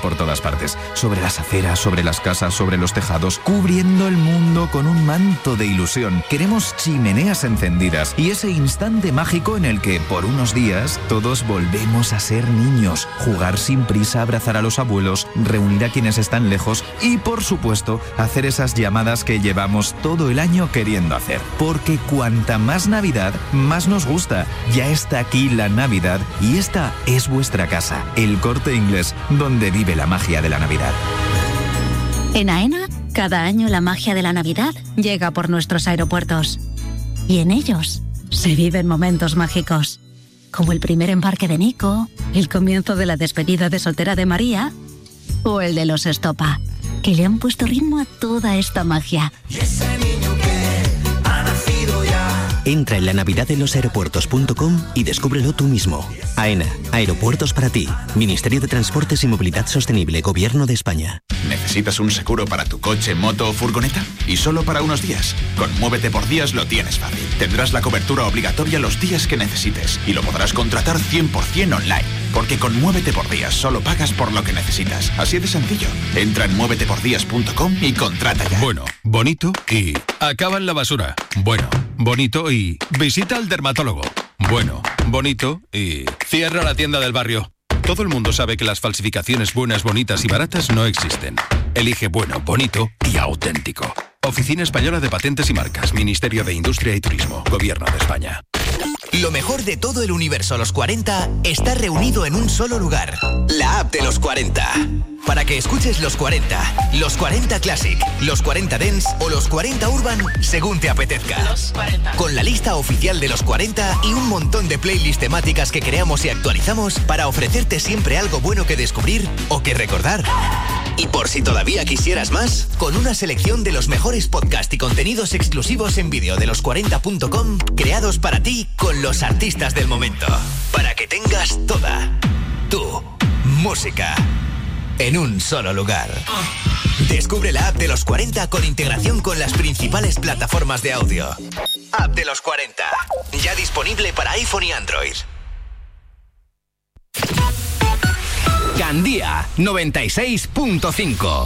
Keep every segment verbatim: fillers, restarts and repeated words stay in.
por todas partes. Sobre las aceras, sobre las casas, sobre los tejados, cubriendo el mundo con un manto de ilusión. Queremos chimeneas encendidas y ese instante mágico en el que, por unos días, todos volvemos a ser niños. Jugar sin prisa, abrazar a los abuelos, reunir a quienes están lejos y, por supuesto, hacer esas llamadas que llevamos todo el año queriendo hacer. Porque cuanta más Navidad, más nos gusta. Ya está aquí la Navidad y esta es vuestra casa, El Corte Inglés, donde vive la magia de la Navidad. En AENA, cada año la magia de la Navidad llega por nuestros aeropuertos. Y en ellos se viven momentos mágicos, como el primer embarque de Nico, el comienzo de la despedida de soltera de María o el de los Estopa, que le han puesto ritmo a toda esta magia. Y ese niño que ha nacido ya. Entra en la navidad de los aeropuertos punto com y descúbrelo tú mismo. AENA, Aeropuertos para ti. Ministerio de Transportes y Movilidad Sostenible, Gobierno de España. ¿Necesitas un seguro para tu coche, moto o furgoneta? Y solo para unos días. Con Muévete por Días lo tienes fácil. Tendrás la cobertura obligatoria los días que necesites y lo podrás contratar cien por ciento online. Porque con Muévete por Días solo pagas por lo que necesitas. Así de sencillo. Entra en muévete por días punto com y contrata ya. Bueno, bonito y acaba en la basura. Bueno, bonito y visita al dermatólogo. Bueno, bonito y cierra la tienda del barrio. Todo el mundo sabe que las falsificaciones buenas, bonitas y baratas no existen. Elige bueno, bonito y auténtico. Oficina Española de Patentes y Marcas, Ministerio de Industria y Turismo, Gobierno de España. Lo mejor de todo el universo Los cuarenta está reunido en un solo lugar. La app de Los cuarenta. Para que escuches Los cuarenta, Los cuarenta Classic, Los cuarenta Dance o Los cuarenta Urban según te apetezca. Los cuarenta. Con la lista oficial de Los cuarenta y un montón de playlists temáticas que creamos y actualizamos para ofrecerte siempre algo bueno que descubrir o que recordar. Y por si todavía quisieras más, con una selección de los mejores podcasts y contenidos exclusivos en vídeo de los cuarenta punto com, creados para ti con los artistas del momento. Para que tengas toda tu música en un solo lugar. Descubre la app de Los cuarenta con integración con las principales plataformas de audio. App de Los cuarenta, ya disponible para iPhone y Android. Gandía noventa y seis punto cinco.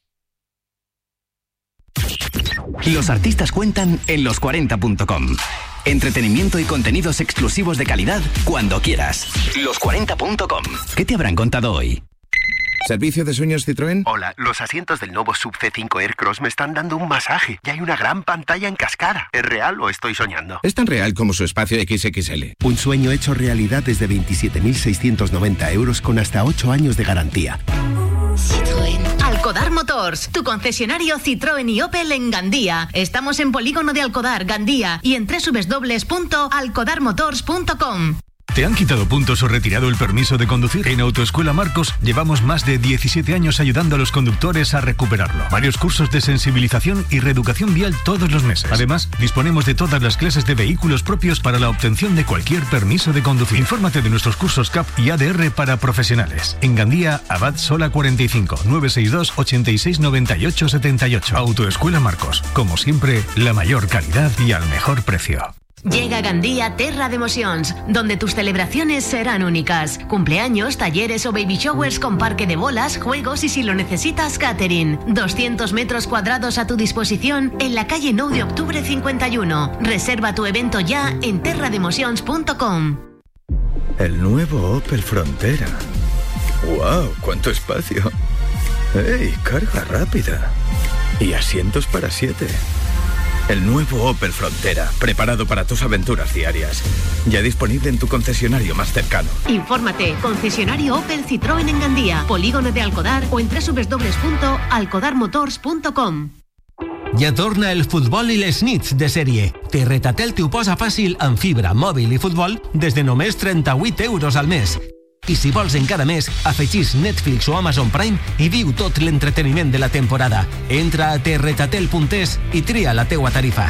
Los artistas cuentan en los cuarenta punto com. Entretenimiento y contenidos exclusivos de calidad cuando quieras. los cuarenta punto com. ¿Qué te habrán contado hoy? ¿Servicio de sueños Citroën? Hola, los asientos del nuevo Sub C cinco Aircross me están dando un masaje y hay una gran pantalla en cascada. ¿Es real o estoy soñando? Es tan real como su espacio equis equis ele. Un sueño hecho realidad desde veintisiete mil seiscientos noventa euros con hasta ocho años de garantía. Citroën. Alcodar Motors, tu concesionario Citroën y Opel en Gandía. Estamos en Polígono de Alcodar, Gandía, y en doble u doble u doble u punto alcodar motors punto com. ¿Te han quitado puntos o retirado el permiso de conducir? En Autoescuela Marcos llevamos más de diecisiete años ayudando a los conductores a recuperarlo. Varios cursos de sensibilización y reeducación vial todos los meses. Además, disponemos de todas las clases de vehículos propios para la obtención de cualquier permiso de conducir. Infórmate de nuestros cursos C A P y A D R para profesionales. En Gandía, Abad Sola cuarenta y cinco, nueve seis dos, ochenta y seis, noventa y ocho, setenta y ocho. Autoescuela Marcos. Como siempre, la mayor calidad y al mejor precio. Llega a Gandía Terra de Emocions, donde tus celebraciones serán únicas. Cumpleaños, talleres o baby showers con parque de bolas, juegos y si lo necesitas, catering. doscientos metros cuadrados a tu disposición en la calle nueve de octubre cincuenta y uno. Reserva tu evento ya en terra de emocions punto com. El nuevo Opel Frontera. ¡Wow! ¡Cuánto espacio! ¡Ey! Carga rápida. Y asientos para siete. El nuevo Opel Frontera, preparado para tus aventuras diarias. Ya disponible en tu concesionario más cercano. Infórmate, concesionario Opel Citroën en Gandía, Polígono de Alcodar o en doble u doble u doble u punto alcodar motors punto com. Ja torna el futbol i les nits de sèrie. Terretatel t'ho posa fàcil amb fibra, mòbil i futbol des de només trenta-vuit euros al mes. I si vols encara més, afegís Netflix o Amazon Prime i viu tot l'entreteniment de la temporada. Entra a terretatel punto es i tria la teua tarifa.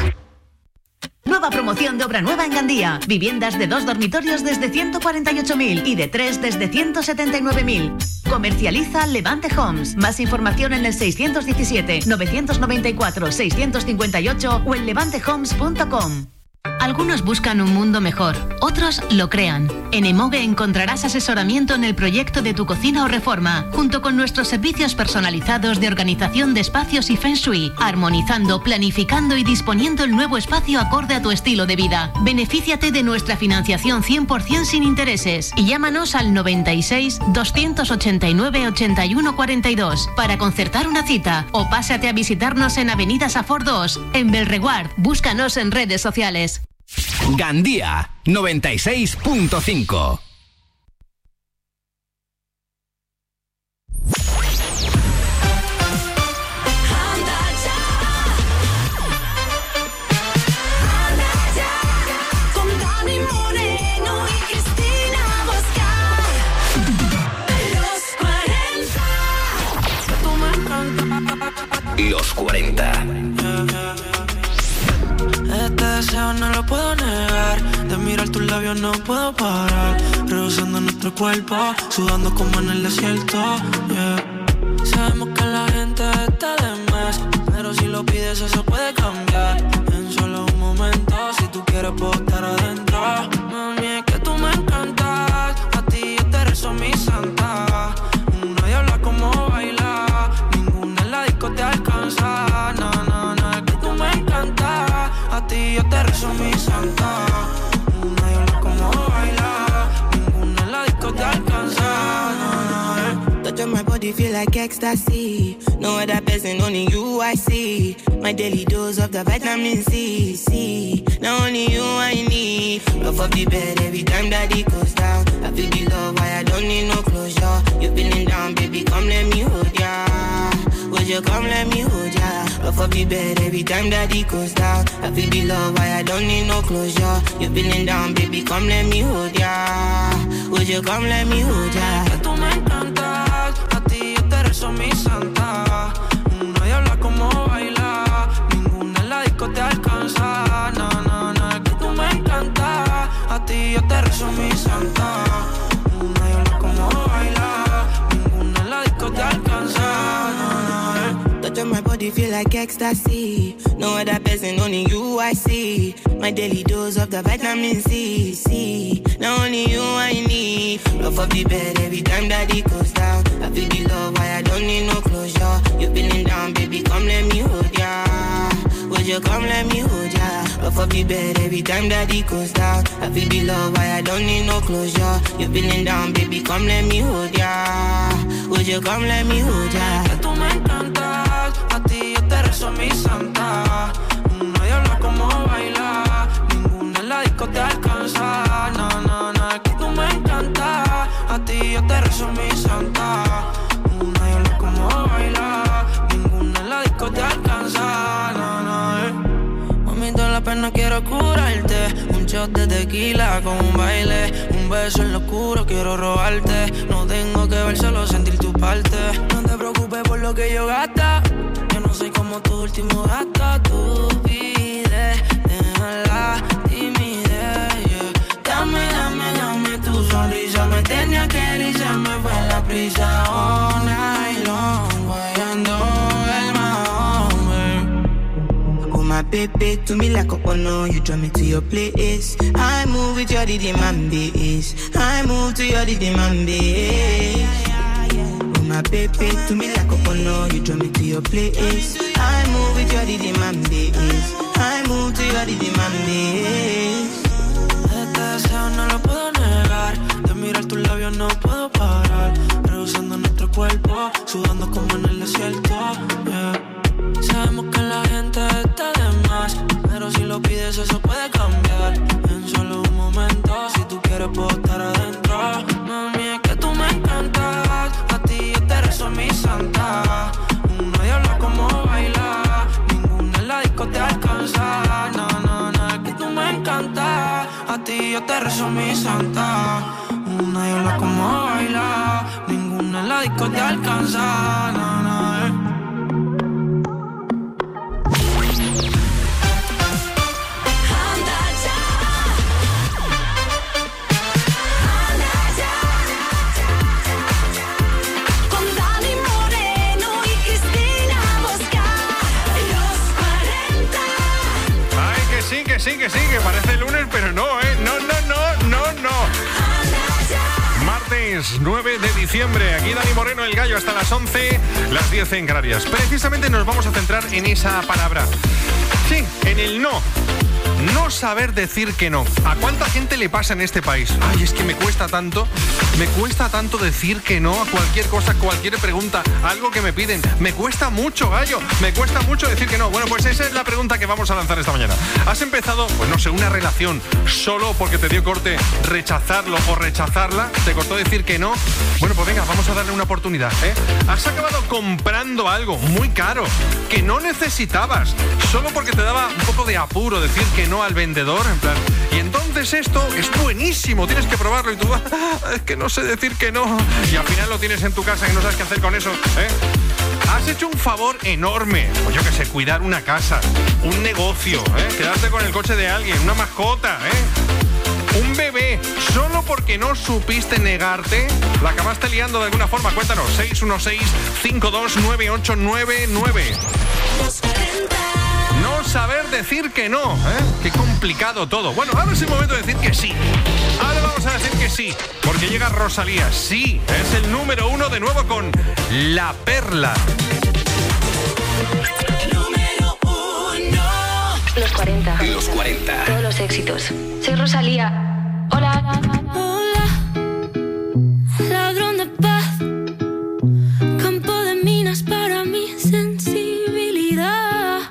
Nueva promoción de obra nueva en Gandía. Viviendas de dos dormitorios desde ciento cuarenta y ocho mil y de tres desde ciento setenta y nueve mil. Comercializa Levante Homes. Más información en el seiscientos diecisiete, novecientos noventa y cuatro, seiscientos cincuenta y ocho o en levante homes punto com. Algunos buscan un mundo mejor, otros lo crean. En Emoge encontrarás asesoramiento en el proyecto de tu cocina o reforma, junto con nuestros servicios personalizados de organización de espacios y Feng Shui, armonizando, planificando y disponiendo el nuevo espacio acorde a tu estilo de vida. Benefíciate de nuestra financiación cien por ciento sin intereses y llámanos al noventa y seis, doscientos ochenta y nueve, ochenta y uno cuarenta y dos para concertar una cita o pásate a visitarnos en Avenida Safor dos, en Belreguard. Búscanos en redes sociales. Gandía noventa y seis punto cinco. Los cuarenta. Este deseo no lo puedo negar. De mirar tus labios no puedo parar. Rehusando nuestro cuerpo, sudando como en el desierto, yeah. Sabemos que la gente está de más, pero si lo pides eso puede cambiar. En solo un momento, si tú quieres puedo estar adentro. Mami, es que tú me encantas. A ti yo te rezo mi santa. Una diabla como baila, ninguna en la disco te alcanza. No, no, no, es que tú me encantas. A ti yo te rezo mi santa. Una diabla como baila, ninguna en la disco te alcanza. No, no, eh. Touch on my body feel like ecstasy. No other person, only you I see. My daily dose of the vitamin C, C. Now only you I need. Love of the bed every time that it goes down. I feel the love, why I don't need no closure. You feeling down, baby, come let me hold ya. Would you come let me hold ya? Love of the bed every time that it goes down. I feel the love, why I don't need no closure. You feeling down, baby, come let me hold ya. Would you come let me hold ya? Que tú me encantas, a ti yo te rezo mi santa. Una diabla como baila, ninguna en la disco te alcanza. No, no, no, es que tú me encantas, a ti yo te rezo mi santa. Una diabla como baila, ninguna en la disco te alcanza. No, no, eh. Touch on my body feel like ecstasy. No other person, only you I see. My daily dose of the vitamin C, C. Now only you I need. Love of the bed every time that it goes down. I feel the love, why I don't need no closure. You feeling down, baby, come let me hold ya. Would you come let me hold ya? Love of the bed every time that it goes down. I feel the love, why I don't need no closure. You feeling down, baby, come let me hold ya. Would you come let me hold ya? Que tú me encantas, a ti yo te rezo mi santa. Una diabla como baila, ninguna en la disco te alcanza. No, no, no, es que tú me encantas, a ti yo te rezo mi santa. Una diabla como baila, ninguna en la disco te alcanza. No, no, eh. Mami, toda la pena quiero curarte. Un shot de tequila con un baile, un beso en lo oscuro quiero robarte. No tengo que ver, solo sentir tu parte. No te preocupes por lo que yo gasta. Yo no soy como tu último gasto. Tú pides, deja la timidez, yeah. Dame, dame, dame tu sonrisa. Me tenía que ir y se me fue la prisa. All night long, guayando el mahón. Oh my baby, to me like a honor. You draw me to your place. I move with your rhythm and bass. I move to your rhythm and bass. My baby, to me like a honor, you draw me to your place. I move with your rhythm and bass. I move to your rhythm and bass. Este deseo no lo puedo negar. De mirar tus labios no puedo parar. Rehusando nuestro cuerpo, sudando como en el desierto, yeah. Sabemos que la gente está de más, pero si lo pides eso puede cambiar. En solo un momento, si tú quieres puedo estar adentro. Mami, es que tú me encantas, a ti yo te rezo mi santa. Una diabla como baila, ninguna en la disco te alcanza. No, no, no, es que tú me encantas, a ti yo te rezo mi santa. Una diabla como baila, ninguna en la disco te alcanza. No, no, eh. sí, que sí, que parece lunes, pero no, ¿eh? No, no, no, no, no. Martes nueve de diciembre, aquí Dani Moreno, el Gallo, hasta las once, las diez en Canarias. Precisamente nos vamos a centrar en esa palabra. Sí, en el no. No saber decir que no. ¿A cuánta gente le pasa en este país? Ay, es que me cuesta tanto, me cuesta tanto decir que no a cualquier cosa, cualquier pregunta, algo que me piden. Me cuesta mucho, Gallo, me cuesta mucho decir que no. Bueno, pues esa es la pregunta que vamos a lanzar esta mañana. ¿Has empezado, pues no sé, una relación solo porque te dio corte rechazarlo o rechazarla? ¿Te costó decir que no? Bueno, pues venga, vamos a darle una oportunidad, ¿eh? ¿Has acabado comprando algo muy caro que no necesitabas solo porque te daba un poco de apuro decir que no al vendedor? En plan, y entonces esto es buenísimo, tienes que probarlo, y tú, ah, es que no sé decir que no, y al final lo tienes en tu casa y no sabes qué hacer con eso, ¿eh? Has hecho un favor enorme, pues yo que sé, cuidar una casa, un negocio, ¿eh? Quedarte con el coche de alguien, una mascota, ¿eh? Un bebé, solo porque no supiste negarte, la acabaste liando de alguna forma. Cuéntanos, seis uno seis, cinco dos nueve ocho nueve nueve. No saber decir que no, ¿eh? Qué complicado todo. Bueno, ahora es el momento de decir que sí. Ahora vamos a decir que sí, porque llega Rosalía. Sí, es el número uno de nuevo con La Perla. Número uno. Los cuarenta. Los cuarenta. Todos los éxitos. Soy Rosalía. Hola. Hola. Ladrón de paz. Campo de minas para mi sensibilidad.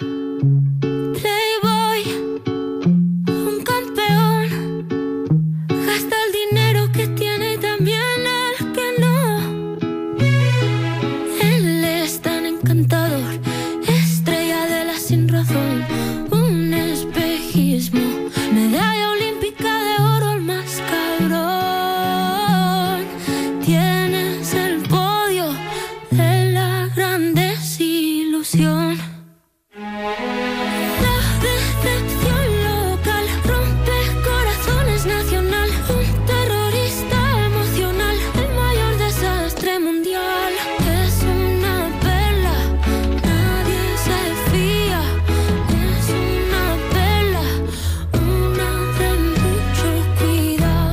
Estrella de la sin razón, un espejismo, medalla olímpica de oro, el más cabrón. Tienes el podio de la gran desilusión. La decepción local rompe corazones nacional, un terrorista emocional, el mayor desastre mundial. Es una perla, nadie se fía. Es una perla, una de mucho cuidado.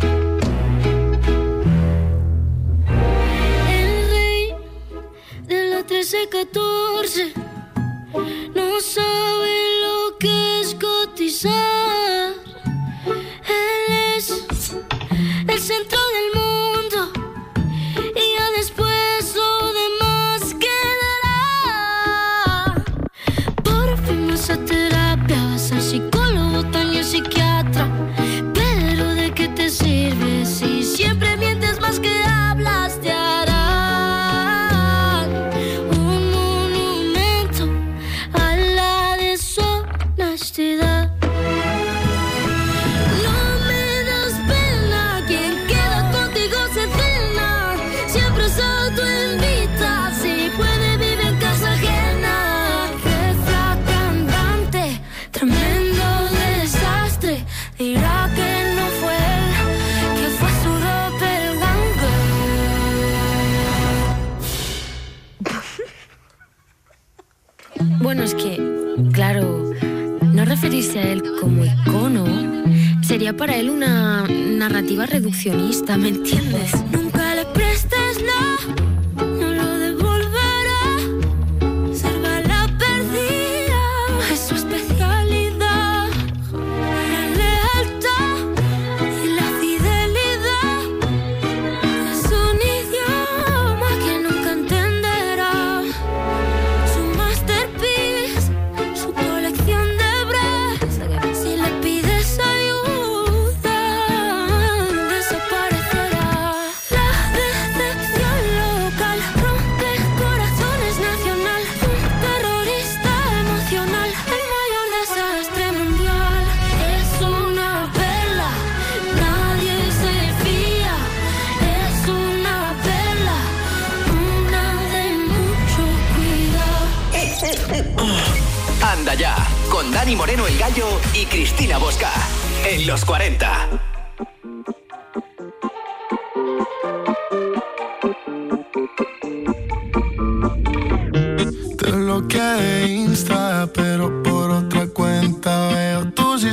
El rey de la trece catorce no sabe lo que es cotizar. Él es el centro del mundo y ya después lo demás quedará. Por fin vas a terapia, vas al psicólogo, también psiquiatra. Pero ¿de qué te sirve si siempre mientes más que hablas? Te harán un monumento a la deshonestidad. No me das pena, quien queda contigo se cena. Siempre se autoinvita, si puede vive en casa ajena. Refracta andante, tremendo desastre. Dirá que no fue él, que fue su doppelganger. Bueno, es que, claro, no referirse a él como icono sería para él una narrativa reduccionista, ¿me entiendes? Nunca le prestes la, no lo devolverá. Salva la perdida, es su especialidad. La lealtad y la fidelidad es un idioma que nunca entenderá. Su masterpiece, su colección de bras. Si le pides ayuda, desaparecerá. La decepción local rompe corazones nacional, un terrorista emocional, el mayor desastre mundial. Es una perla, nadie se fía. Es una perla, una de mucho cuidado. Anda ya, con Dani Moreno, el Gallo, y Cristina Bosca. En los cuarenta. Te bloqueé de Insta, pero por otra cuenta veo tus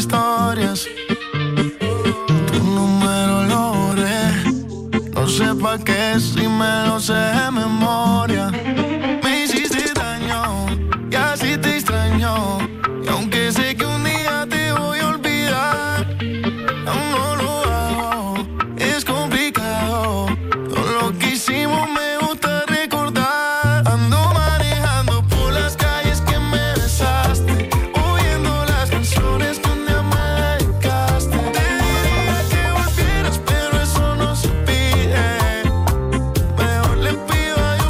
me lo sé de memoria. Me hiciste daño y así te extraño. Y aunque sé que un día te voy a olvidar, aún no lo hago, es complicado. Todo lo que hicimos me gusta recordar. Ando manejando por las calles que me besaste, oyendo las canciones que un día me dedicaste. Te diría que volvieras, pero eso no se pide. Mejor le pido a Dios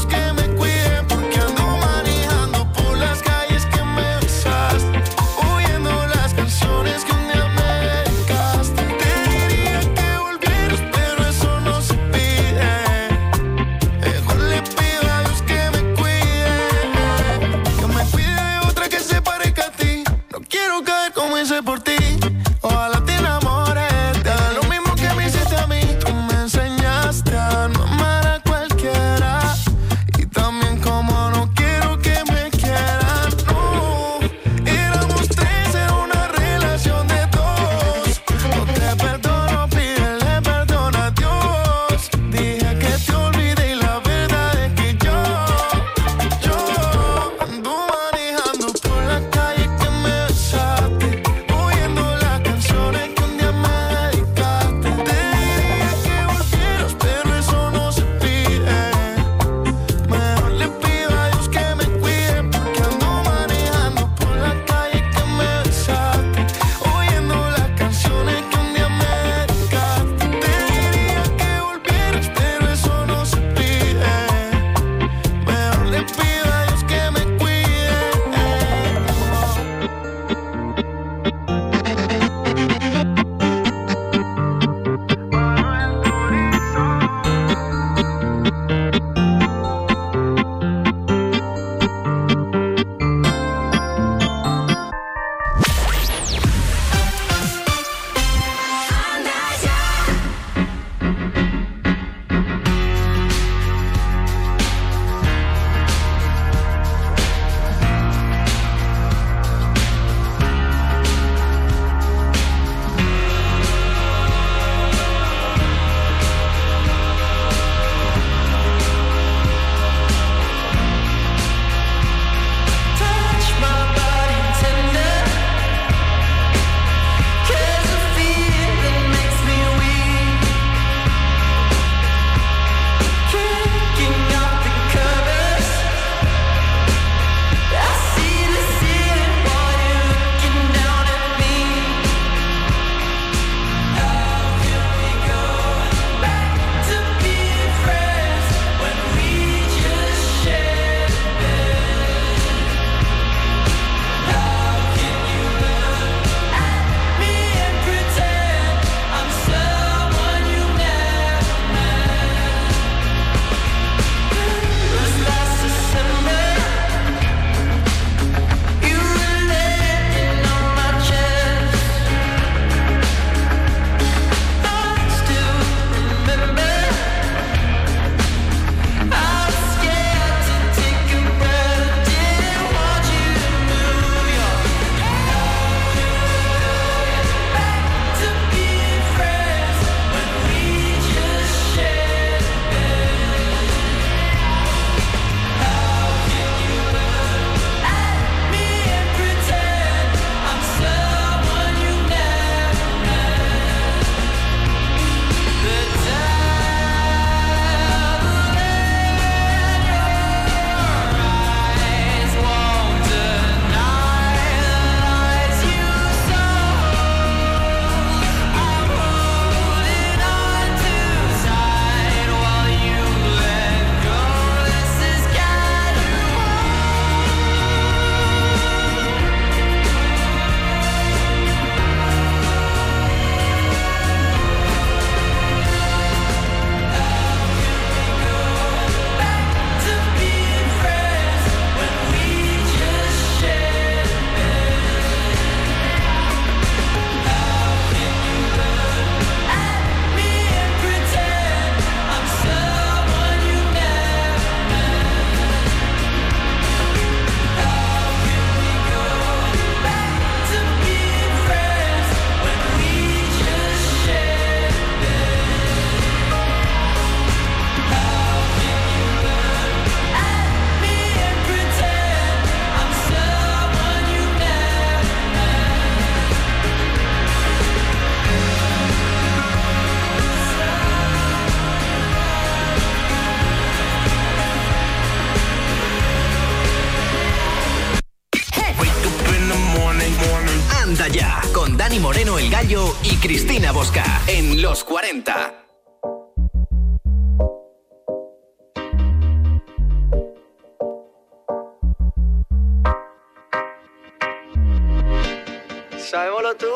Moreno el Gallo y Cristina Bosca en Los cuarenta. Sabémoslo tú.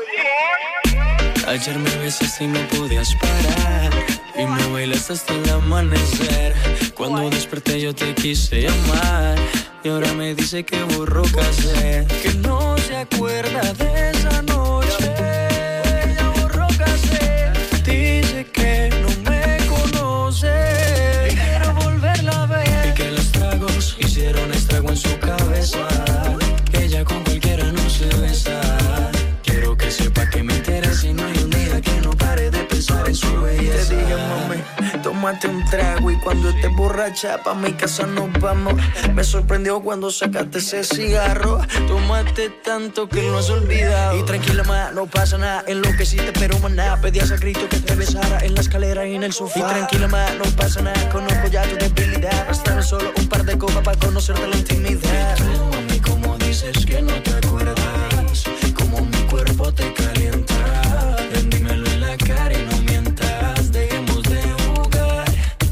Ayer me besaste y no podías parar y me bailaste hasta el amanecer. Cuando desperté yo te quise llamar y ahora me dice que borró casé, que no se acuerda de esa noche. Ya borró casé. Dice que no me conoce y quiero volverla a ver, y que los tragos hicieron estrago en su cabeza, que ella con cualquiera no se besa. Quiero que sepa que me interesa y no hay un día que no pare de pensar en su belleza. Te dije, mami, tómate un trago y cuando estés borracha pa' mi casa nos vamos. Me sorprendió cuando sacaste ese cigarro. Tómate tanto que lo has olvidado. Y tranquila, ma, no pasa nada. Enloqueciste pero maná, pedías a grito que te besara en la escalera y en el sofá. Y tranquila, ma, no pasa nada. Conozco ya tu debilidad. Bastaron solo un par de copas para conocerte la intimidad. Y tú, mami, como dices que no te acuerdas, como mi cuerpo te calienta. Ven, dímelo en la cara y no mientas. Dejemos de jugar.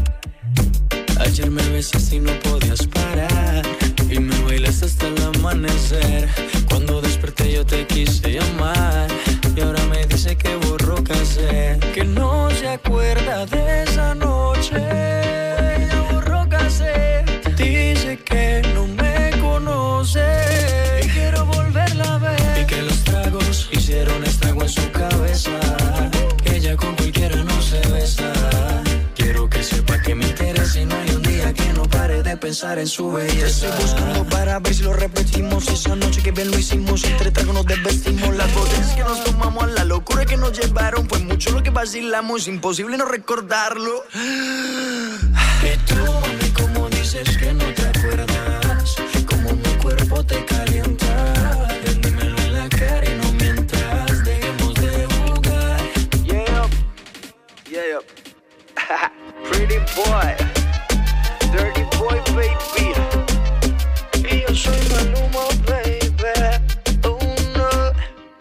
Ayer me besaste y no podías parar y me bailaste hasta el amanecer. Cuando desperté yo te quise llamar y ahora me dice que borró casé, que no se acuerda de esa noche. Ya borró casé. Dice que no me conoce y quiero volverla a ver, y que los tragos hicieron estrago en su cabeza, que ella con cualquiera no se besa. Quiero que sepa que me interesa y no hay un día que no pare de pensar en su belleza. Te estoy buscando para ver si lo repetimos. Esa noche que bien lo hicimos, entre tragos nos desvestimos. Las botellas que nos tomamos, la locura que nos llevaron, fue mucho lo que vacilamos, imposible no recordarlo. Y tú, mami, como dices que no te acuerdas, como mi cuerpo te calienta. Ven, dímelo en la cara y no mientas. Dejemos de jugar. Yeah, yeah. Pretty boy, dirty boy, baby. Y yo soy Maluma, baby. Oh no.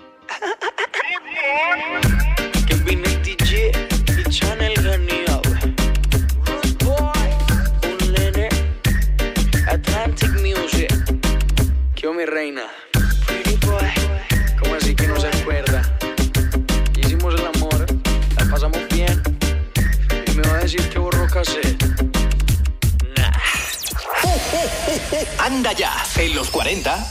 Que vine D J y Channel Ganiao. Rude boy, un nene. Atlantic Music. Que mi reina. Pretty boy. ¿Cómo así que no se acuerda? Hicimos el amor, la pasamos bien. Y me va a decir que borró casé. Nah. Anda ya, en Los cuarenta.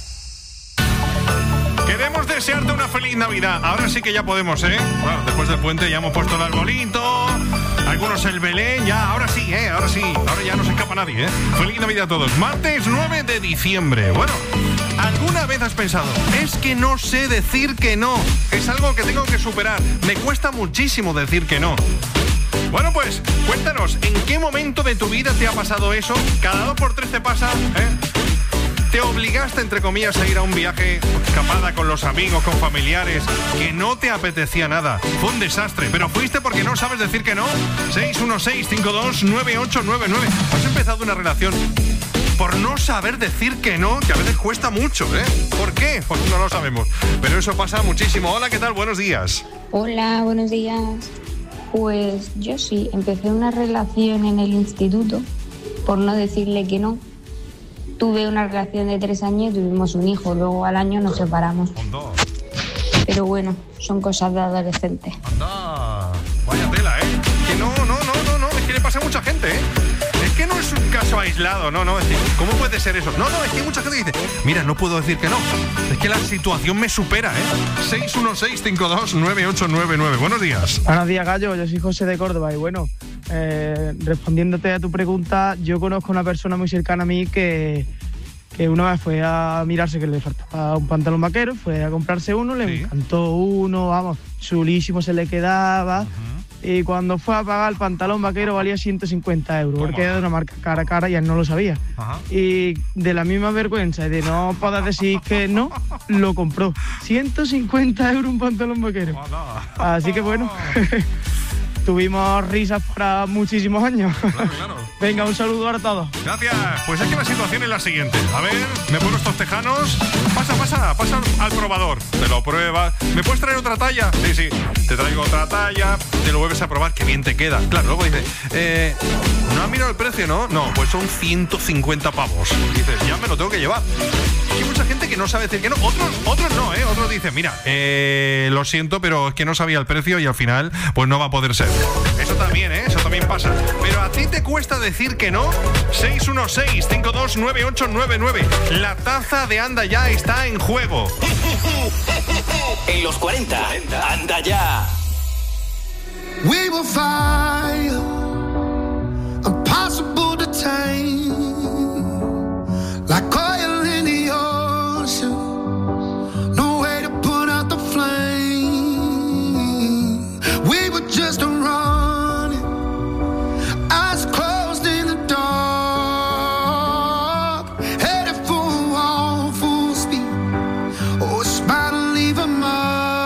Queremos desearte una feliz Navidad. Ahora sí que ya podemos, ¿eh? Bueno, después del puente ya hemos puesto el arbolito, algunos el Belén, ya, ahora sí, ¿eh? Ahora sí, ahora ya no se escapa nadie, ¿eh? Feliz Navidad a todos. Martes nueve de diciembre. Bueno, ¿alguna vez has pensado, es que no sé decir que no? Es algo que tengo que superar. Me cuesta muchísimo decir que no. Bueno, pues, cuéntanos, ¿en qué momento de tu vida te ha pasado eso? Cada dos por tres te pasa, ¿eh? ¿Te obligaste, entre comillas, a ir a un viaje, escapada con los amigos, con familiares, que no te apetecía nada? Fue un desastre, pero fuiste porque no sabes decir que no. seis uno seis, cinco dos, nueve ocho nueve nueve. ¿Has empezado una relación por no saber decir que no? Que a veces cuesta mucho, ¿eh? ¿Por qué? Pues no lo sabemos, pero eso pasa muchísimo. Hola, ¿qué tal? Buenos días. Hola, buenos días. Pues yo sí, empecé una relación en el instituto por no decirle que no. Tuve una relación de tres años y tuvimos un hijo. Luego al año nos separamos. Anda. Pero bueno, son cosas de adolescentes. Anda. Vaya tela, ¿eh? Que no, no, no, no, no. Es que le pasa a mucha gente, ¿eh? Es que no es un caso aislado, no, no. Es decir, ¿cómo puede ser eso? No, no, es que hay mucha gente que dice, mira, no puedo decir que no. Es que la situación me supera, ¿eh? seis uno seis, cinco dos, nueve ocho nueve nueve. Buenos días. Buenos días, Gallo. Yo soy José de Córdoba y bueno, eh, respondiéndote a tu pregunta, yo conozco a una persona muy cercana a mí que, que una vez fue a mirarse que le faltaba un pantalón vaquero, fue a comprarse uno, le ¿Sí? encantó uno, vamos, chulísimo se le quedaba. Uh-huh. Y cuando fue a pagar el pantalón vaquero valía ciento cincuenta euros, porque era de una marca cara a cara y él no lo sabía. Ajá. Y de la misma vergüenza y de no poder decir que no, lo compró. ciento cincuenta euros un pantalón vaquero. Así que bueno, tuvimos risas para muchísimos años. Claro, claro. Venga, un saludo para todos. Gracias. Pues es que la situación es la siguiente. A ver, me pongo estos tejanos. Pasa, pasa, pasa al probador. Te lo pruebas. ¿Me puedes traer otra talla? Sí, sí. Te traigo otra talla. Te lo vuelves a probar. Qué bien te queda. Claro, luego dice, eh, no has mirado el precio, ¿no? No, pues son ciento cincuenta pavos. Y dices, ya me lo tengo que llevar. Hay mucha gente que no sabe decir que no. Otros, otros no, ¿eh? Otros dicen, mira, eh, lo siento, pero es que no sabía el precio y al final, pues no va a poder ser. Eso también, ¿eh? Eso también pasa. Pero a ti te cuesta decir que no. seis uno seis, cinco dos nueve ocho nueve nueve. La taza de Anda Ya está en juego. En los cuarenta, Anda Ya. We will fire, impossible to tame, like oil in the ocean, no way to put out the flame. We were just running, eyes closed in the dark, headed for a wall full speed, oh, a smile to leave a mark.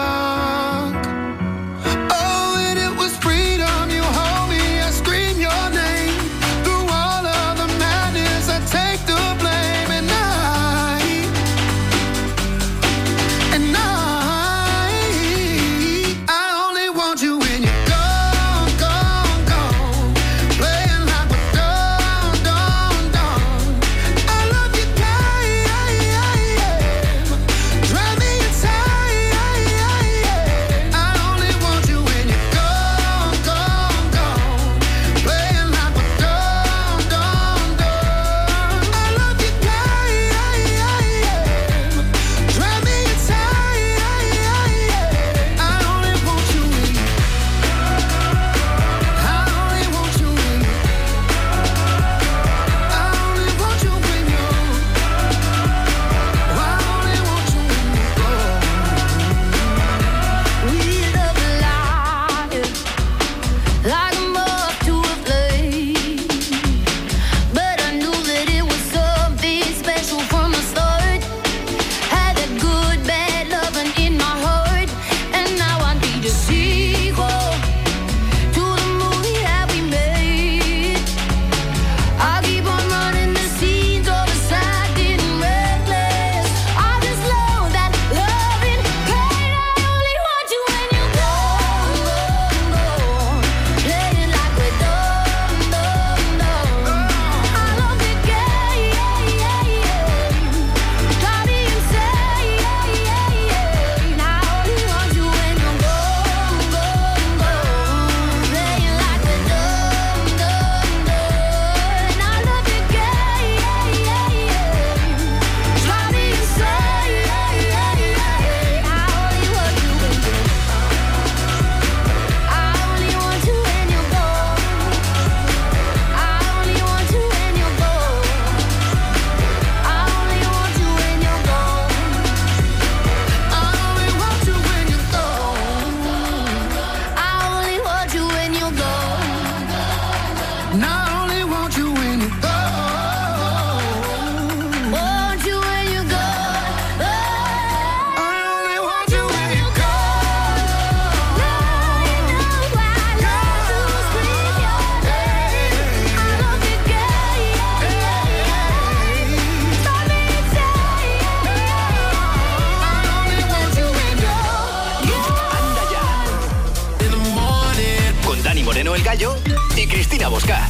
Y Cristina Bosca.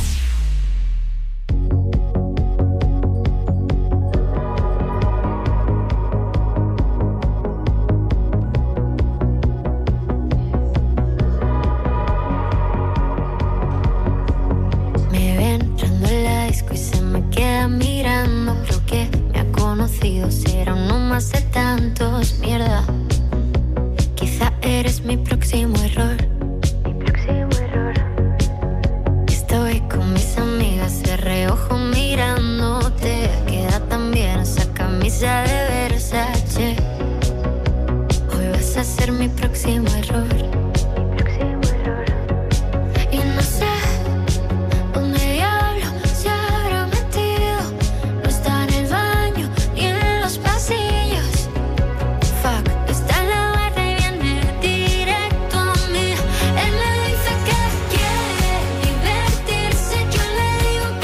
Me ve entrando en la disco y se me queda mirando. Creo que me ha conocido, será uno más de tantos. Mierda, quizá eres mi próximo error. De reojo mirándote, queda tan bien esa camisa de Versace. Hoy vas a ser mi próximo error. Y no sé dónde diablo se habrá metido. No está en el baño ni en los pasillos. Fuck, está en la barra y viene directo a mí. Él me dice que quiere divertirse, yo le digo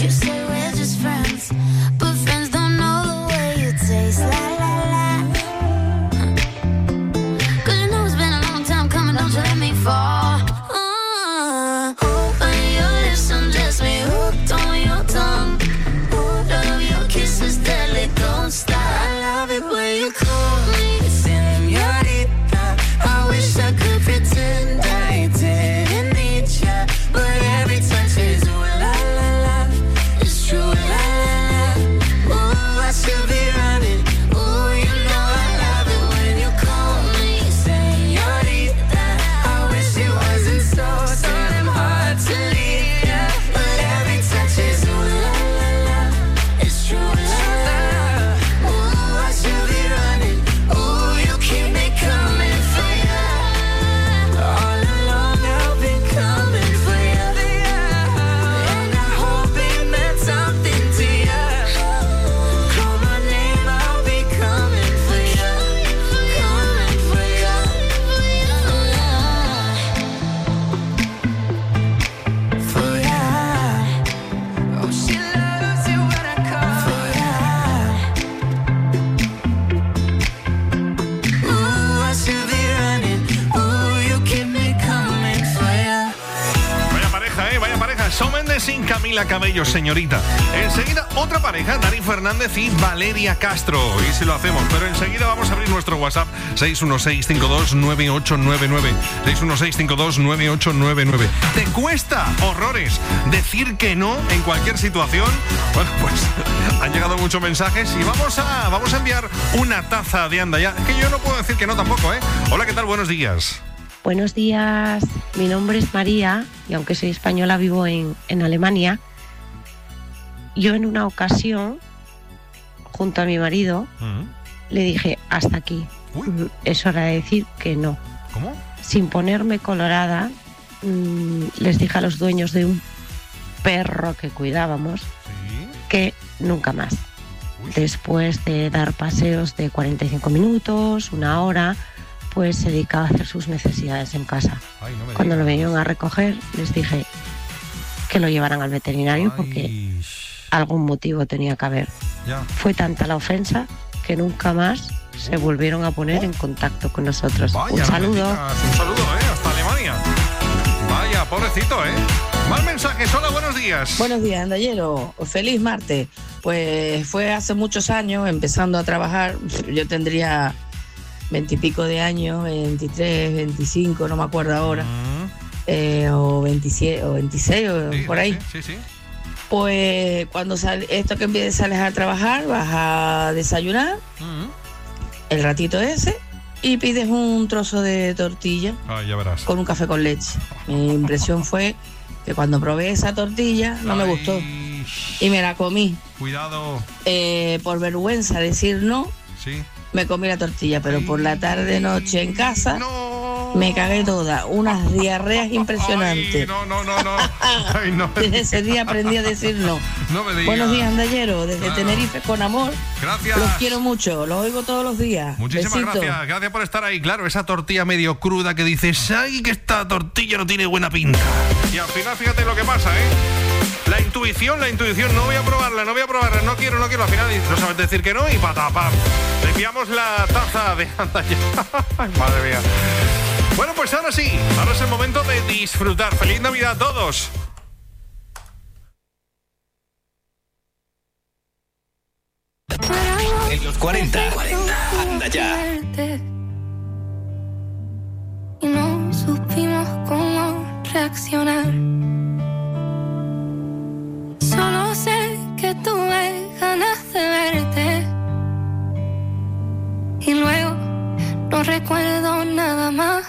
You say we're just friends, but friends don't know the way you taste. La la la. Cause you know it's been a long time coming, don't you let me fall. Uh, on your lips, undress me, hooked on your tongue. Love your kisses, deadly, don't stop. I love it when you call me señorita. I wish I could pretend I didn't need ya, but every touch is ooh la la la. It's true, la la la. Ooh, I should be running. Ooh, you know I love it when you call me señorita. I wish it wasn't so, so damn hard to leave ya, but every touch is ooh la la la. It's true, la la la. Ooh, I should be running. Ooh, you keep me coming for ya. All along I've been coming for ya, and I hope it meant something to ya. Call my name, I'll be coming for ya, coming for ya, for ya. Oh, she loves it when I call for ya. Ooh, I should be running. Ooh, you keep me coming for ya. Vaya pareja, ¿eh? Vaya pareja. Shawn Mendes sin Camila Cabello, señorita. Enseguida, otra pareja, Dani Fernández y Valeria Castro. Y si lo hacemos, pero enseguida vamos a abrir nuestro WhatsApp seis uno seis cinco dos nueve ocho nueve nueve. seis uno seis cinco dos nueve ocho nueve nueve. ¿Te cuesta horrores decir que no en cualquier situación? Bueno, pues han llegado muchos mensajes y vamos a, vamos a enviar una taza de Anda Ya. Es que yo no puedo decir que no tampoco, ¿eh? Hola, ¿qué tal? Buenos días. Buenos días, mi nombre es María y aunque soy española vivo en, en Alemania. Yo en una ocasión, junto a mi marido, le dije hasta aquí. Uy. Es hora de decir que no. ¿Cómo? Sin ponerme colorada, mmm, les dije a los dueños de un perro que cuidábamos que nunca más. Después de dar paseos de cuarenta y cinco minutos, una hora, pues se dedicaba a hacer sus necesidades en casa. Ay, no me Cuando digas. lo vinieron a recoger, les dije que lo llevaran al veterinario porque algún motivo tenía que haber. Ya. Fue tanta la ofensa que nunca más se volvieron a poner en contacto con nosotros. Vaya, Un no me saludo. digas. Un saludo, ¿eh? Hasta Alemania. Vaya, pobrecito, ¿eh? Más mensajes. Hola, buenos días. Buenos días, Andallero. Feliz martes. Pues fue hace muchos años, empezando a trabajar. Yo tendría veintipico de años, veintitrés, veinticinco, no me acuerdo ahora. Eh, o veintisiete, o veintiséis, o Sí, por ahí. Sí, sí. Pues cuando sale, esto que empieces a a trabajar, vas a desayunar, el ratito ese, y pides un trozo de tortilla Ah, ya verás. con un café con leche. Mi impresión fue que cuando probé esa tortilla no me Ay. gustó y me la comí. Cuidado. Eh, por vergüenza decir no, Sí. me comí la tortilla, pero por la tarde noche en casa me cagué toda, unas diarreas impresionantes. No, no, no, no. Ay, no. Desde ese día aprendí a decir no. No me digas. Buenos días, Andallero, desde Claro. Tenerife con amor. Gracias. Los quiero mucho, los oigo todos los días. Muchísimas Besito. gracias. Gracias por estar ahí. Claro, esa tortilla medio cruda que dices, ay, que esta tortilla no tiene buena pinta. Y al final, fíjate lo que pasa, ¿eh? La intuición, la intuición, no voy a probarla, no voy a probarla, no quiero, no quiero. Al final no sabes decir que no y patapam. Le enviamos la taza de Anda Ya. Ay, madre mía. Bueno, pues ahora sí, ahora es el momento de disfrutar. ¡Feliz Navidad a todos! En los cuarenta, Anda Ya. Y no supimos cómo reaccionar. Solo sé que tuve ganas de verte. Y luego no recuerdo nada más.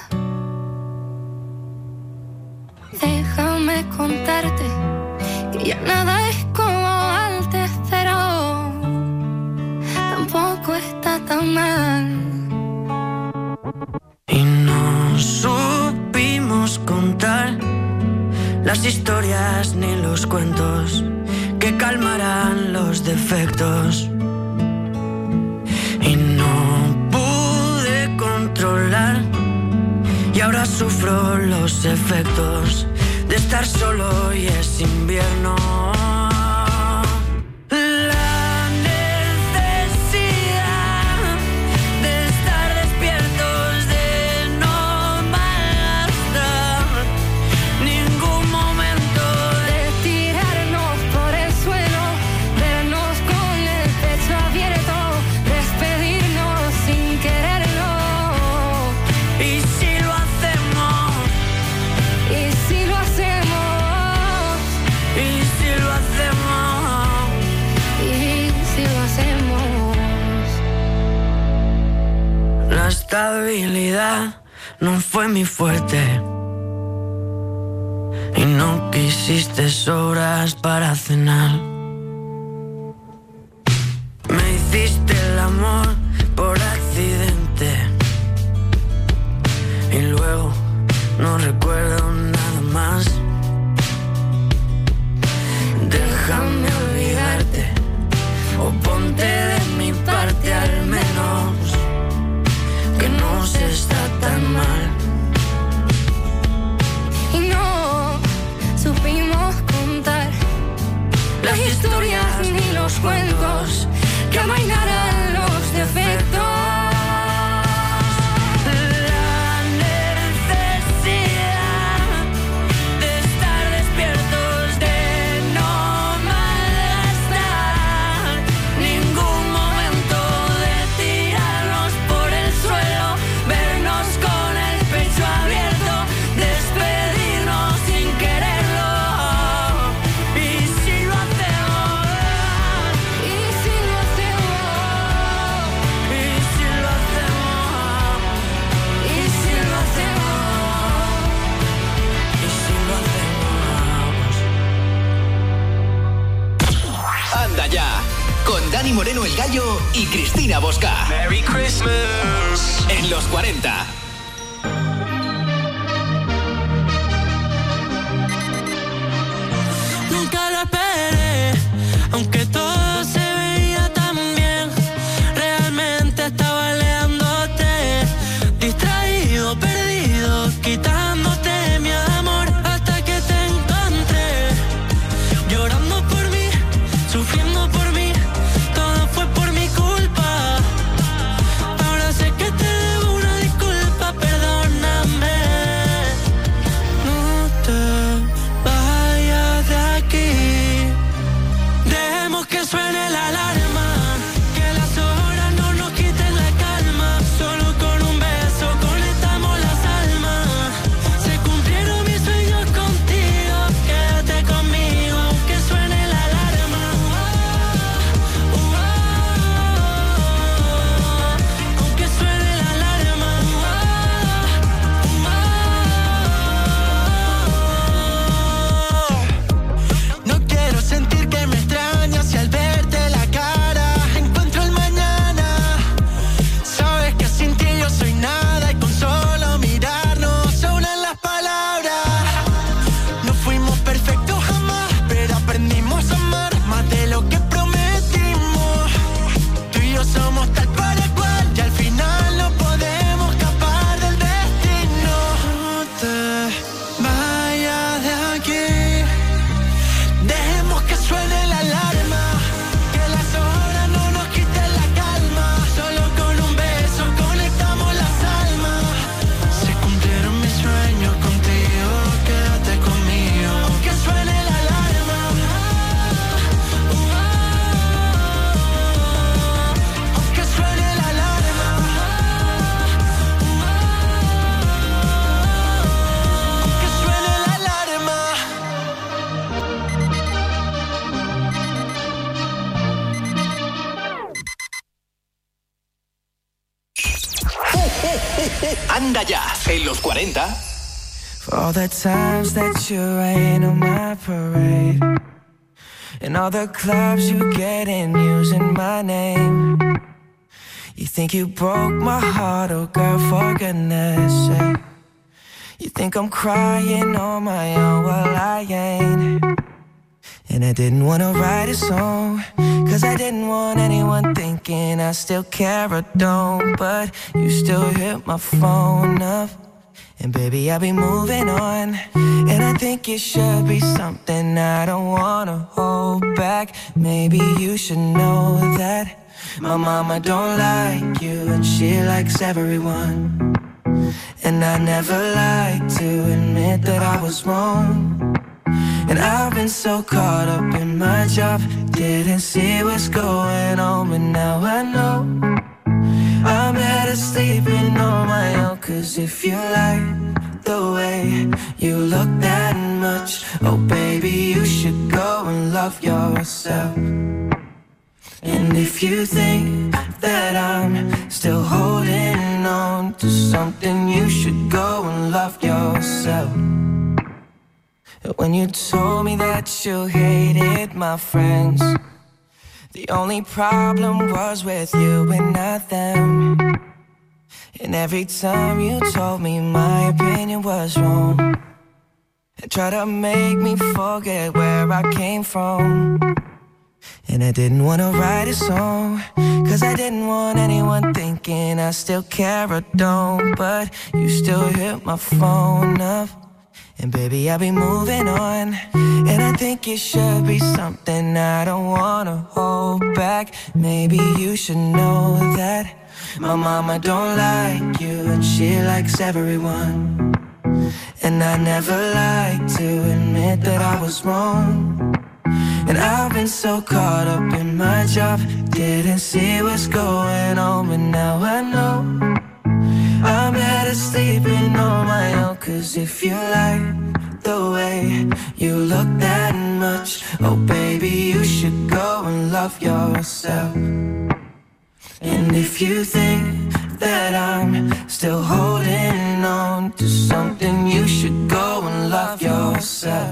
Déjame contarte que ya nada es como antes, pero tampoco está tan mal. Y no supimos contar las historias ni los cuentos que calmarán los defectos. Y no pude controlar y ahora sufro los efectos de estar solo y es invierno. hacemos? Y si lo hacemos. La estabilidad no fue mi fuerte. Y no quisiste sobras para cenar. Me hiciste el amor por accidente. Y luego no recuerdo nada más. Déjame olvidarte. O ponte de mi parte al menos. Que no se está tan mal. Y no supimos contar las historias ni los cuentos que amainaran los defectos. La necesidad de estar despiertos, de no malgastar ningún momento, de tirarnos por el suelo, vernos con el pecho abierto, despedirnos sin quererlo. Y si lo hacemos, y si lo hacemos, y si lo hacemos, y si lo hacemos, y si lo hacemos. Anda ya, con Dani Moreno el Gallo y Cristina Bosca. Merry Christmas. En los cuarenta. Nunca lo esperé, aunque todo se veía tan bien. Realmente estaba leándote, distraído, perdido, quitándote mi amor hasta que te encontré. Llorando por mí, sufriendo por mí, todo fue por mi culpa. Ahora sé que te debo una disculpa, perdóname. No te vayas de aquí. Dejemos que suene la alarma, que las horas no nos quiten la calma. Solo con un beso conectamos las almas. Se cumplieron mis sueños contigo, quédate conmigo aunque suene la alarma. Aunque suene la alarma. No quiero sentir que me extrañas y al verte la cara encuentro el mañana. Sabes que sin ti yo soy nada y con solo mirarnos se unen las palabras. No fuimos perfectos jamás, pero aprendimos a amar más de lo que prometimos. Tú y yo somos tal para cual y al final no podemos escapar del destino. No te vayas de aquí. Dejemos que suene la alarma, que las horas no nos quiten la calma. Solo con un beso conectamos las almas. Se cumplieron mis sueños contigo, quédate conmigo aunque suene la alarma. Aunque suene la alarma. Aunque suene la alarma. Anda ya, en los cuarenta. For all the times that you rain on my parade, and all the clubs you get in using my name. You think you broke my heart, oh girl, for goodness sake. You think I'm crying on my own, well I ain't. And I didn't wanna write a song, cause I didn't want anyone thinking I still care or don't. But you still hit my phone up, and baby I'll be moving on. And I think it should be something I don't wanna hold back. Maybe you should know that my mama don't like you and she likes everyone. And I never like to admit that I was wrong. And I've been so caught up in my job, didn't see what's going on, but now I know I'm better sleeping on my own. Cause if you like the way you look that much, much. Oh baby, you should go and love yourself. And if you think that I'm still holding on to something, you should go and love yourself. When you told me that you hated my friends, the only problem was with you and not them. And every time you told me my opinion was wrong, and tried to make me forget where I came from. And I didn't want to write a song, cause I didn't want anyone thinking I still care or don't. But you still hit my phone up, and baby, I'll be moving on. And I think it should be something I don't wanna hold back. Maybe you should know that my mama don't like you, and she likes everyone. And I never like to admit that I was wrong. And I've been so caught up in my job, didn't see what's going on, but now I know I'm better sleeping on my own. Cause if you like the way you look that much, oh baby, you should go and love yourself. And if you think that I'm still holding on to something, you should go and love yourself.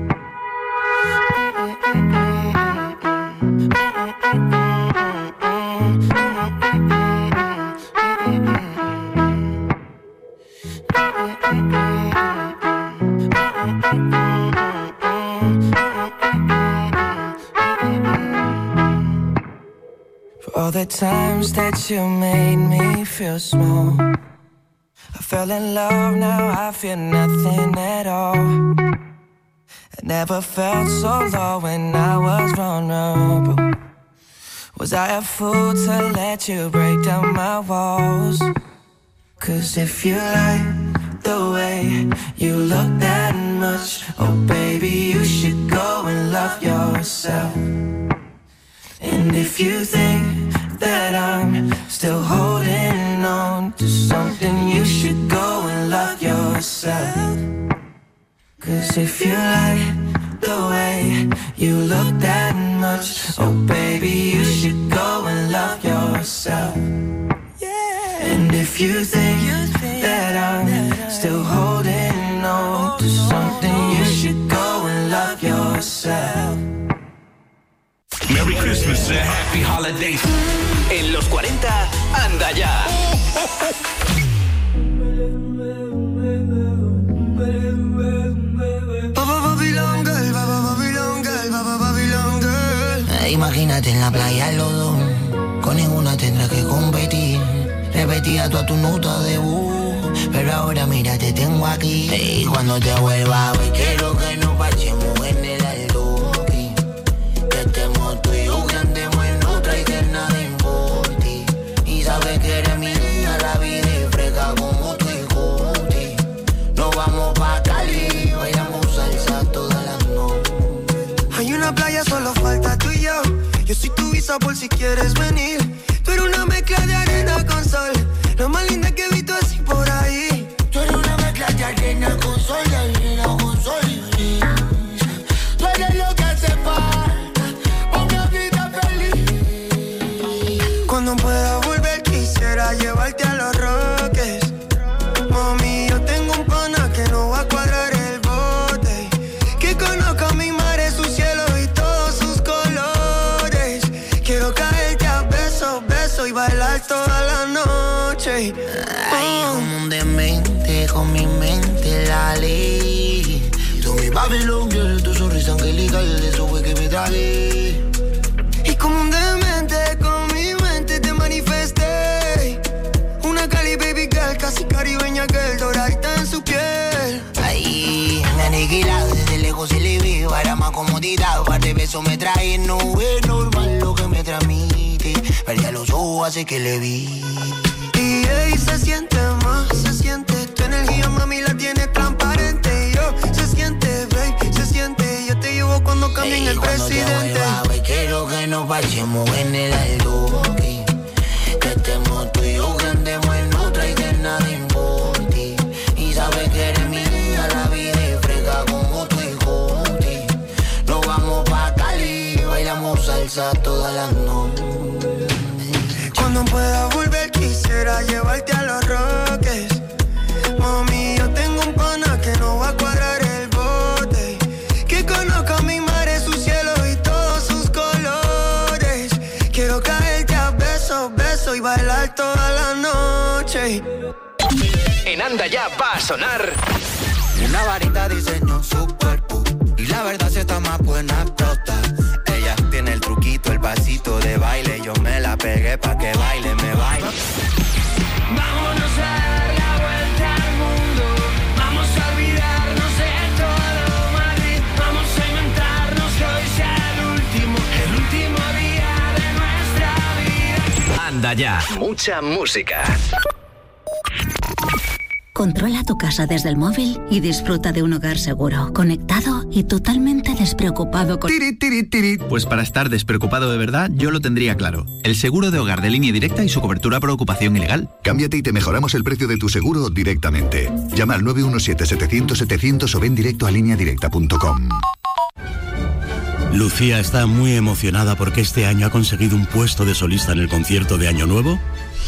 For all the times that you made me feel small, I fell in love, now I feel nothing at all. I never felt so low when I was vulnerable. Was I a fool to let you break down my walls? Cause if you like the way you look that much, oh baby, you should go and love yourself. And if you think that I'm still holding on to something, you should go and love yourself. Cause if you like the way you look that much, oh baby, you should go and love yourself. And if you think that I'm still holding on to something, you should go and love yourself. Merry Christmas and Happy Holidays. En los cuarenta, anda ya. Imagínate en la playa los dos, con ninguna tendrás que competir. Repetía toda tu nota de voz, pero ahora mira, te tengo aquí. Y cuando te vuelva a ver, quiero que nos pasemos en el altoque. Que estemos tú y yo, que andemos en otra y que nada importe. Y sabes que eres mía, la vida es fresca como tu hijote. Nos vamos pa' Cali, bailamos salsa todas las noches. Hay una playa, solo falta tú y yo. Yo soy tu visa por si quieres venir. Tú eres una mezcla de arena con sol, lo más linda que he visto así por ahí. Tú eres una mezcla de arena con sol, de arena con sol. Tú eres lo que hace falta pa' una vida feliz. Cuando pueda volver quisiera llevarte a los Roques. Mami, yo tengo un pana que no va a cuadrar el bote, que conozca mi mar, su cielo y todos sus colores. Quiero caerte a besos, besos y bailar toda la noche. Ay, como un demente, con mi mente la ley. Tú mi Babylon girl, tu sonrisa angelical, de eso fue que me tragué. Y como un demente, con mi mente te manifesté. Una Cali baby girl, casi caribeña girl, doradita en su piel. Ay, me aniquila, desde lejos se le ve, para más comodidad, par de besos me trae, no es normal lo que me transmite. Perdía los ojos, hace que le vi. Y ey, se siente más, se siente. Tu energía, mami, la tienes transparente. Yo, se siente, babe, se siente. Yo te llevo cuando cambien el presidente. Te vuelva, wey, quiero que nos pasemos en el altoque. Que estemos tú y yo, que andemos en otra y que nada importe. Y sabes que eres mía, la vida es fresca como tu salsa toda la noche. Cuando pueda volver quisiera llevarte a Los Roques. Mami, yo tengo un pana que no va a cuadrar el bote, que conozca mi mar, su cielo y todos sus colores. Quiero caerte a besos, besos y bailar toda la noche. En Anda Ya va a sonar una varita diseñó su cuerpo y la verdad si está más buena explota. Ella tiene el truquito, el pasito de baile. Yo me la pegué pa' que baile, me baile. Vámonos a dar la vuelta al mundo. Vamos a olvidarnos de todo Madrid. Vamos a inventarnos que hoy sea el último, el último día de nuestra vida. Anda Ya. Mucha música. Controla tu casa desde el móvil y disfruta de un hogar seguro, conectado y totalmente despreocupado con... Tiri, tiri, tiri. Pues para estar despreocupado de verdad, yo lo tendría claro. El seguro de hogar de Línea Directa y su cobertura por ocupación ilegal. Cámbiate y te mejoramos el precio de tu seguro directamente. Llama al nueve uno siete, setecientos, setecientos o ven directo a línea directa punto com. Lucía está muy emocionada porque este año ha conseguido un puesto de solista en el concierto de Año Nuevo.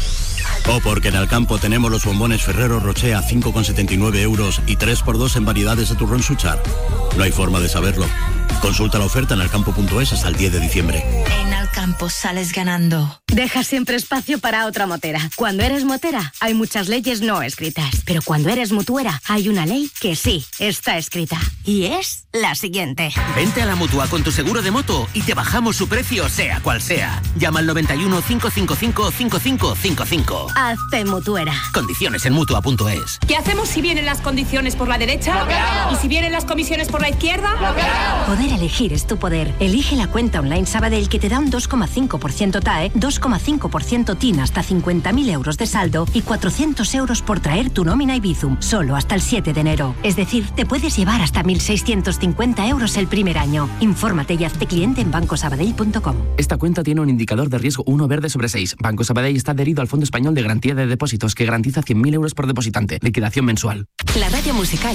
O porque en Alcampo tenemos los bombones Ferrero Rocher a cinco con setenta y nueve euros y tres por dos en variedades de turrón Suchar. No hay forma de saberlo. Consulta la oferta en alcampo punto es hasta el diez de diciembre. En Alcampo sales ganando. Deja siempre espacio para otra motera. Cuando eres motera, hay muchas leyes no escritas. Pero cuando eres mutuera, hay una ley que sí está escrita. Y es la siguiente. Vente a la Mutua con tu seguro de moto y te bajamos su precio, sea cual sea. Llama al noventa y uno, cinco cinco cinco, cinco cinco cinco cinco. Hazte mutuera. Condiciones en mutua punto es. ¿Qué hacemos si vienen las condiciones por la derecha? ¡Bloqueado! ¿Y si vienen las comisiones por la izquierda? ¡Bloqueado! Poder elegir es tu poder. Elige la cuenta online Sabadell que te da un dos coma cinco por ciento T A E, dos coma cinco por ciento T I N hasta cincuenta mil euros de saldo y cuatrocientos euros por traer tu nómina y Bizum, solo hasta el siete de enero. Es decir, te puedes llevar hasta mil seiscientos cincuenta euros el primer año. Infórmate y hazte cliente en banco sabadell punto com. Esta cuenta tiene un indicador de riesgo uno verde sobre seis. Banco Sabadell está adherido al Fondo Español de Garantía de Depósitos que garantiza cien mil euros por depositante. Liquidación mensual. La radio musical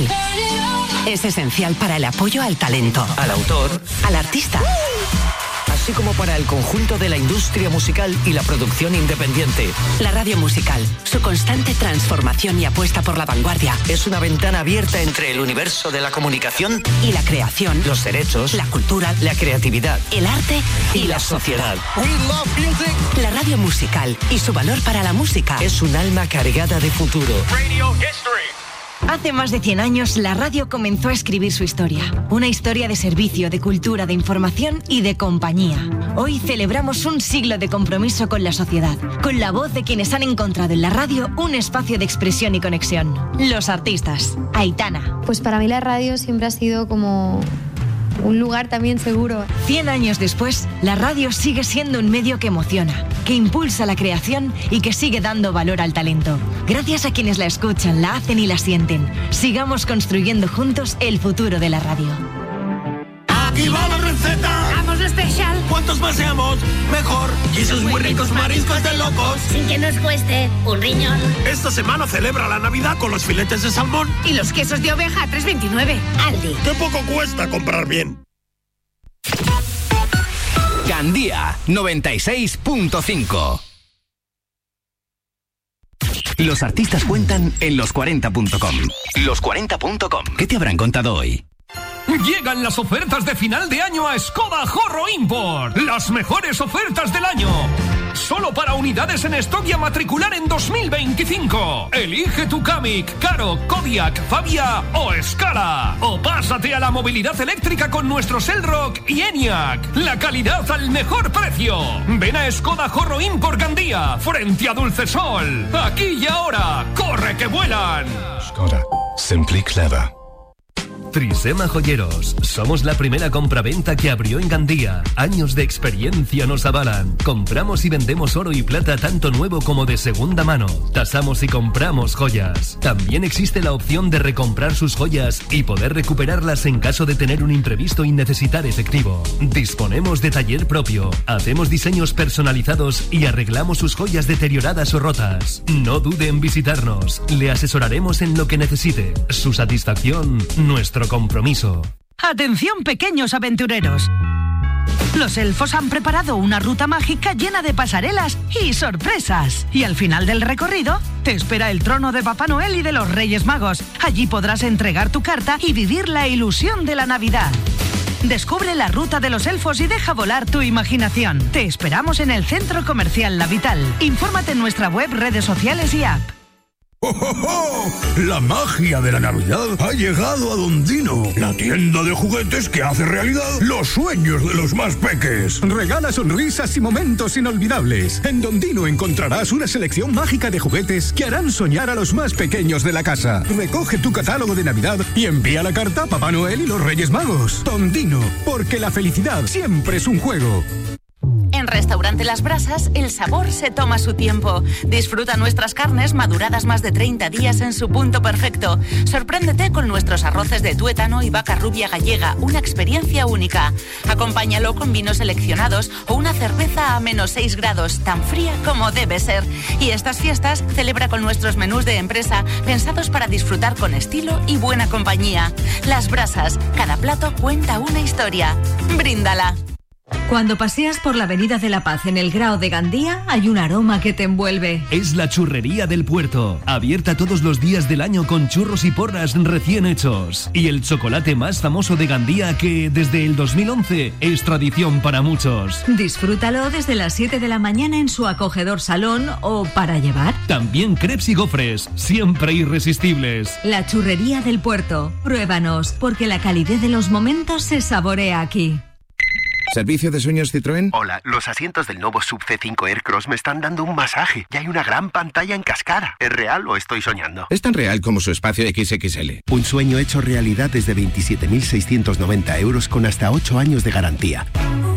es esencial para el apoyo al talento, al autor, al artista, así como para el conjunto de la industria musical y la producción independiente. La radio musical, su constante transformación y apuesta por la vanguardia, es una ventana abierta entre el universo de la comunicación y la creación, los derechos, la cultura, la creatividad, el arte y, y la sociedad. We love music. La radio musical y su valor para la música es un alma cargada de futuro. Radio History. Hace más de cien años, la radio comenzó a escribir su historia. Una historia de servicio, de cultura, de información y de compañía. Hoy celebramos un siglo de compromiso con la sociedad, con la voz de quienes han encontrado en la radio un espacio de expresión y conexión. Los artistas. Aitana. Pues para mí la radio siempre ha sido como un lugar también seguro. Cien años después, la radio sigue siendo un medio que emociona, que impulsa la creación y que sigue dando valor al talento. Gracias a quienes la escuchan, la hacen y la sienten. Sigamos construyendo juntos el futuro de la radio. Aquí va la receta. Vamos lo especial. Cuantos más seamos, mejor. Y esos muy ricos mariscos de locos. Sin que nos cueste un riñón. Esta semana celebra la Navidad con los filetes de salmón y los quesos de oveja a tres veintinueve. Aldi. Qué poco cuesta comprar bien. Gandía noventa y seis punto cinco. Los artistas cuentan en los cuarenta punto com. los cuarenta punto com. ¿Qué te habrán contado hoy? Llegan las ofertas de final de año a Skoda Horro Import. Las mejores ofertas del año. Solo para unidades en stock y a matricular en dos mil veinticinco. Elige tu Kamiq, Karo, Kodiaq, Fabia o Scala. O pásate a la movilidad eléctrica con nuestros Elrock y Enyaq. La calidad al mejor precio. Ven a Skoda Horro Import Gandía, frente a Dulcesol. Aquí y ahora. ¡Corre que vuelan! Skoda. Simply clever. Trisema Joyeros. Somos la primera compraventa que abrió en Gandía. Años de experiencia nos avalan. Compramos y vendemos oro y plata tanto nuevo como de segunda mano. Tasamos y compramos joyas. También existe la opción de recomprar sus joyas y poder recuperarlas en caso de tener un imprevisto y necesitar efectivo. Disponemos de taller propio. Hacemos diseños personalizados y arreglamos sus joyas deterioradas o rotas. No dude en visitarnos. Le asesoraremos en lo que necesite. Su satisfacción, nuestro compromiso. Atención, pequeños aventureros. Los elfos han preparado una ruta mágica llena de pasarelas y sorpresas. Y al final del recorrido te espera el trono de Papá Noel y de los Reyes Magos. Allí podrás entregar tu carta y vivir la ilusión de la Navidad. Descubre la ruta de los elfos y deja volar tu imaginación. Te esperamos en el Centro Comercial La Vital. Infórmate en nuestra web, redes sociales y app. ¡Oh, oh, oh! La magia de la Navidad ha llegado a Don Dino, la tienda de juguetes que hace realidad los sueños de los más peques. Regala sonrisas y momentos inolvidables. En Don Dino encontrarás una selección mágica de juguetes que harán soñar a los más pequeños de la casa. Recoge tu catálogo de Navidad y envía la carta a Papá Noel y los Reyes Magos. Don Dino, porque la felicidad siempre es un juego. En Restaurante Las Brasas, el sabor se toma su tiempo. Disfruta nuestras carnes maduradas más de treinta días en su punto perfecto. Sorpréndete con nuestros arroces de tuétano y vaca rubia gallega, una experiencia única. Acompáñalo con vinos seleccionados o una cerveza a menos seis grados, tan fría como debe ser. Y estas fiestas celebra con nuestros menús de empresa, pensados para disfrutar con estilo y buena compañía. Las Brasas, cada plato cuenta una historia. Bríndala. Cuando paseas por la Avenida de la Paz en el Grao de Gandía, hay un aroma que te envuelve. Es la Churrería del Puerto, abierta todos los días del año con churros y porras recién hechos. Y el chocolate más famoso de Gandía que, desde el dos mil once, es tradición para muchos. Disfrútalo desde las siete de la mañana en su acogedor salón o para llevar. También crepes y gofres, siempre irresistibles. La Churrería del Puerto. Pruébanos, porque la calidez de los momentos se saborea aquí. ¿Servicio de sueños Citroën? Hola, los asientos del nuevo Sub C cinco Aircross me están dando un masaje y hay una gran pantalla en cascada. ¿Es real o estoy soñando? Es tan real como su espacio equis equis ele. Un sueño hecho realidad desde veintisiete mil seiscientos noventa euros con hasta ocho años de garantía.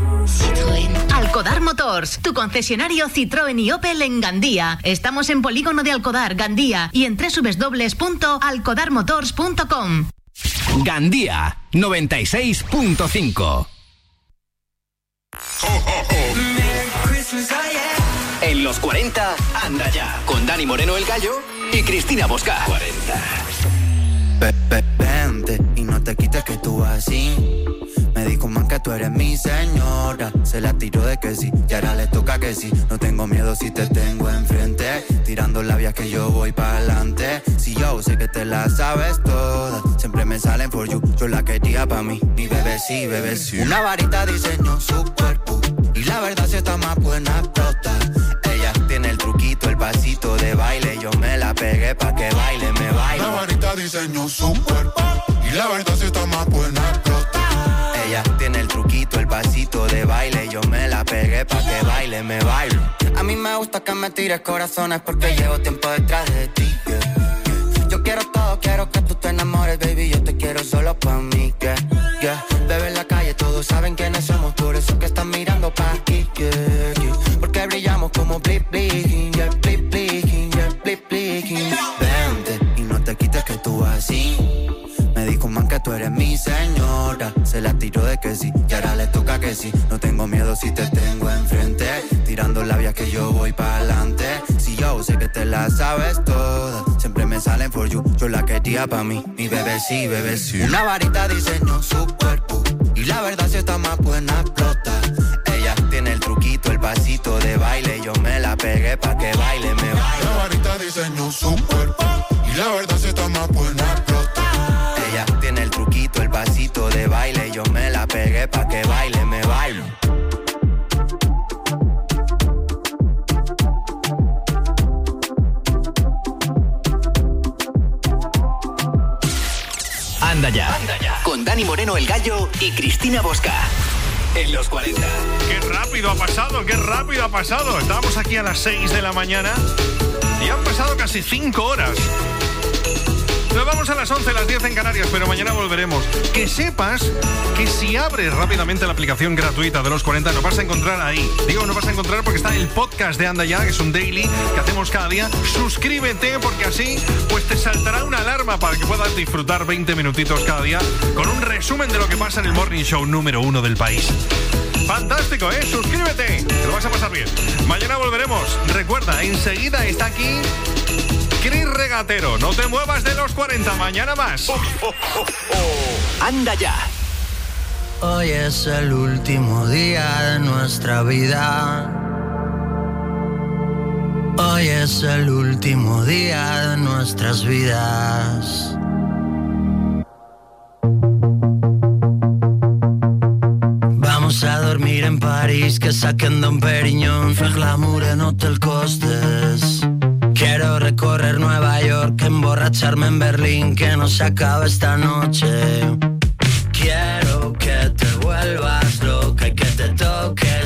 Citroën. Alcodar Motors, tu concesionario Citroën y Opel en Gandía. Estamos en Polígono de Alcodar, Gandía, y en doble u doble u doble u punto alcodar motors punto com. Gandía noventa y seis punto cinco. En los cuarenta, anda ya, con Dani Moreno el Gallo y Cristina Bosca. cuarenta. Vente y no te quites que tú así. Me dijo man que tú eres mi señora. Se la tiró de que sí, y ahora le toca que sí. No tengo miedo si te tengo enfrente. Tirando labias que yo voy pa'lante. Si yo sé que te la sabes toda. Siempre me salen for you, yo la quería pa' mí. Mi bebé sí, bebé sí. Una varita diseñó su cuerpo. Y la verdad si está más buena explota. Ella tiene el truquito, el pasito de baile. Yo me la pegué pa' que baile, me baile. La varita diseñó su cuerpo. Y la verdad si está más buena explota. Ella tiene el truquito, el pasito de baile. Yo me la pegué pa' que baile, me bailo. A mí me gusta que me tires corazones porque llevo tiempo detrás de ti, yeah, yeah. Yo quiero todo, quiero que tú te enamores, baby. Yo te quiero solo pa' mí, yeah, yeah. Bebé en la calle, todos saben quiénes somos. Por eso que están mirando pa' aquí, yeah, yeah. Porque brillamos como blip, blip, yeah, blip, blip, yeah, blip, blip. Vente y no te quites que tú así. Me dijo man que tú eres mi señora. Se la tiró de que sí, y ahora le toca que sí. No tengo miedo si te tengo enfrente. Tirando labias que yo voy pa'lante. Si yo sé que te la sabes toda. Siempre me salen for you, yo la quería pa' mí. Mi bebé sí, bebé sí. Una varita diseñó su cuerpo. Y la verdad si está más buena explota. Ella tiene el truquito, el pasito de baile. Yo me la pegué pa' que baile, me baile. La varita diseñó su cuerpo. Y la verdad si está más buena explota. Ella tiene el truquito, el pasito de baile. Yo me la pegué pa' que baile, me bailo. Anda ya, anda ya, con Dani Moreno el Gallo y Cristina Bosca. En los cuarenta. Qué rápido ha pasado, qué rápido ha pasado. Estábamos aquí a las seis de la mañana y han pasado casi cinco horas. Nos vamos a las once, las diez en Canarias, pero mañana volveremos. Que sepas que si abres rápidamente la aplicación gratuita de los cuarenta, nos vas a encontrar ahí. Digo, nos vas a encontrar porque está el podcast de Anda Ya, que es un daily que hacemos cada día. Suscríbete porque así pues te saltará una alarma para que puedas disfrutar veinte minutitos cada día con un resumen de lo que pasa en el Morning Show número uno del país. Fantástico, ¿eh? Suscríbete, te lo vas a pasar bien. Mañana volveremos. Recuerda, enseguida está aquí Cris Regatero. No te muevas de los cuarenta, mañana más. Oh, oh, oh, oh. Anda Ya. Hoy es el último día de nuestra vida. Hoy es el último día de nuestras vidas. Vamos a dormir en París, que saquen Don Periñón, fer glamour en Hotel Costes. Quiero recorrer Nueva York, emborracharme en Berlín, que no se acaba esta noche. Quiero que te vuelvas loca y que te toques